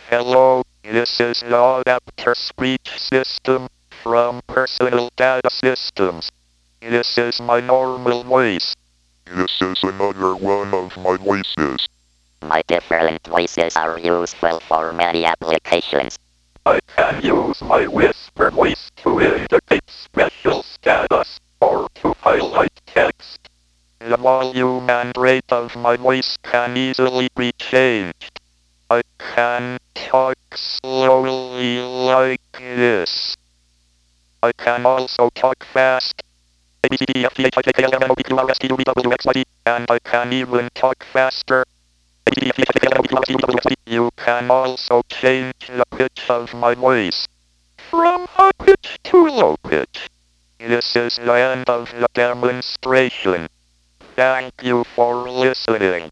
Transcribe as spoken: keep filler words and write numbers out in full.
Hello, this is the Adapter Speech System from Personal Data Systems. This is my normal voice. This is another one of my voices. My different voices are useful for many applications. I can use my whisper voice to indicate special status or to highlight text. The volume and rate of my voice can easily be changed. I can talk slowly like this. I can also talk fast. And I can even talk faster. You can also change the pitch of my voice from high pitch to low pitch. This is the end of the demonstration. Thank you for listening.